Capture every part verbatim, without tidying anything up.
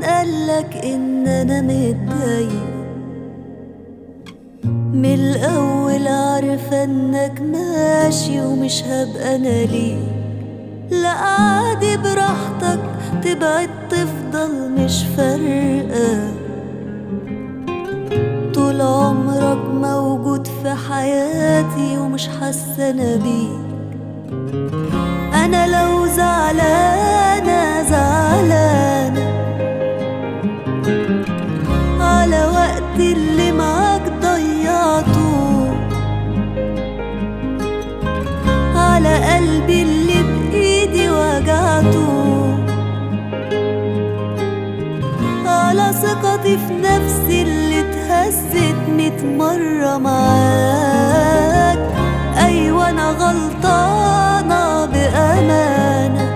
قالك ان انا متضايق؟ من الاول عارفه انك ماشي ومش هبقى انا ليك. لا عادي براحتك تبعد تفضل مش فارقه، طول عمرك موجود في حياتي ومش حاسه انا بيك. انا لو زعلانه زعلانه على وقت اللي معاك ضيعته، على قلبي اللي بإيدي وجعته، على ثقتي في نفسي اللي اتهزت ميت مرة معاك. أيوة أنا غلطانة بأمانة،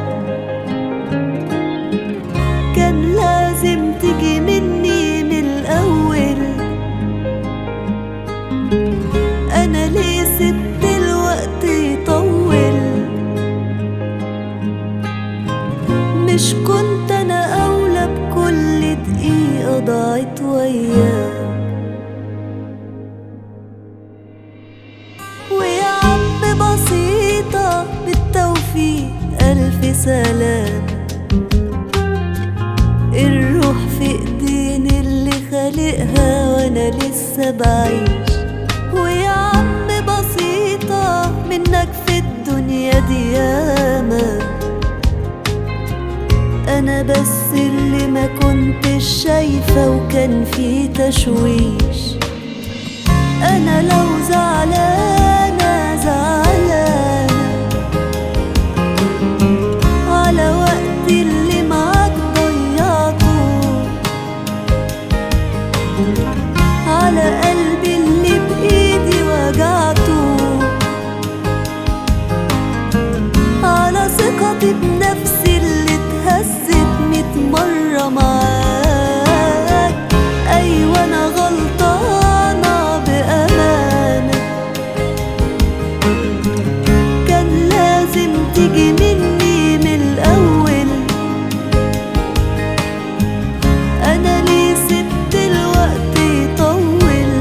كان لازم تيجي مني من الأول. أنا ليه سبت الوقت يطول؟ مش كنت أنا أولى بكل دقيقة ضاعت وياك؟ ويا عم بسيطة بالتوفيق ألف سلام، الروح في ايدين اللي خالقها وانا لسه بعيش. ويا عم بسيطة منك في الدنيا دي ياما، انا بس اللي ما كنتش شايفة وكان في تشويش. انا لو زعلانة زعلانة على وقت اللي معاك ضيعته، على قلبي اللي بإيدي وجعته، على ثقتي بنفسي اللي اتهزت ميت مرة معاك. أيوة أنا غلطانة بأمانة، كان لازم تيجي مني من الأول. أنا ليه سبت الوقت يطول؟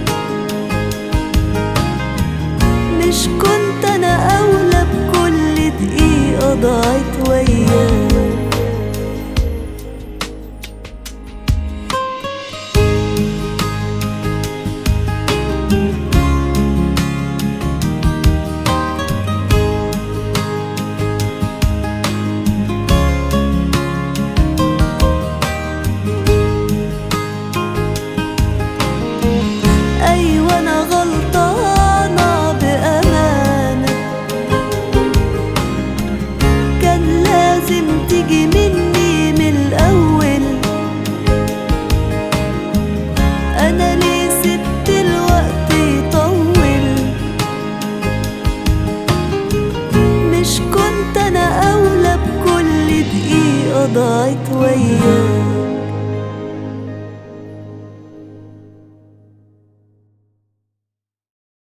مش كنت أنا أولى بكل دقيقة ضاعت وياك؟ أيوة أنا غلطانة بأمانة، كان لازم تيجي مني من الأول. أنا ليه سبت الوقت يطول؟ مش كنت أنا أولى بكل دقيقة ضاعت وياك؟